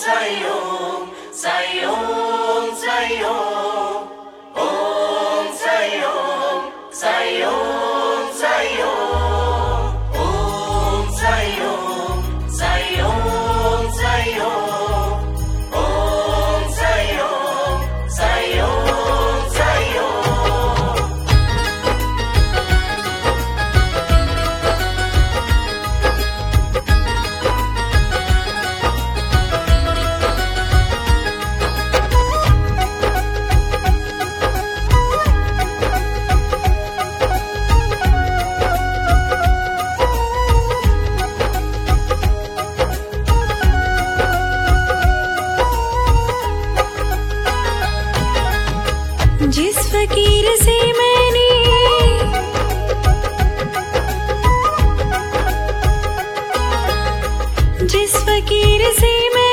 जिस फकीर से मैंने जिस फकीर से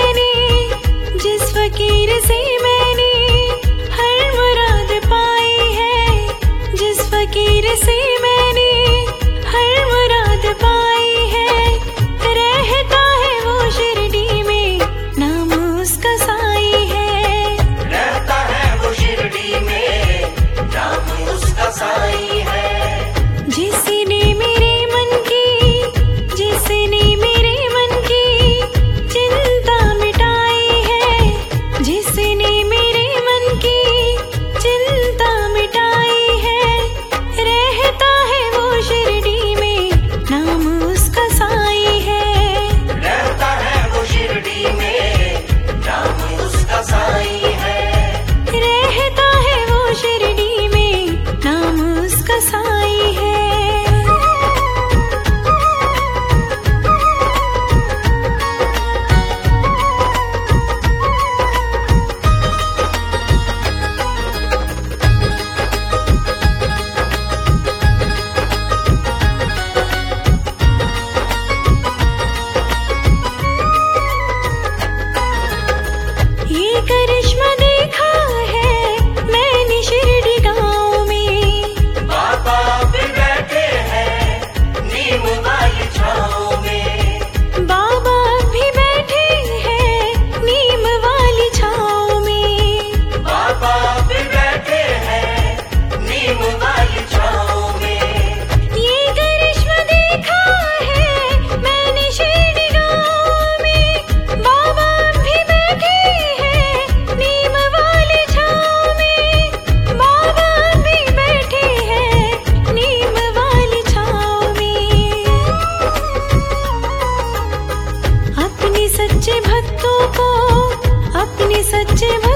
मैंने हर मुराद पाई है, जिस फकीर से मैंने हर मुराद पाई है, रहता है वो शिरडी में, नाम उसका साई है। रहता है वो शिरडी में, नाम उसका साई है। जिसने मेरे मन की चिंता मिटाई है, जिसने मेरे मन की चिंता मिटाई है, रहता है वो शिरडी में, नाम उसका साई है। रहता है वो शिरडी में, नाम उसका साई है। रहता है वो शिरडी में, नाम उसका साई है। ये करिश्मा देखा है मैंने शिरडी गाँव में, बाबा भी बैठे हैं नीम वाली छाँव में। बाबा भी बैठे हैं नीम वाली छाँव में, बाबा भी बैठे हैं नीम वाली छाँव में। ये करिश्मा देखा है मैंने शिरडी गाँव में, बाबा भी बैठे हैं नीम वाली छाँव में, बाबा भी बैठे हैं नीम वाली छाँव में। अपने सच्चे भक्तों को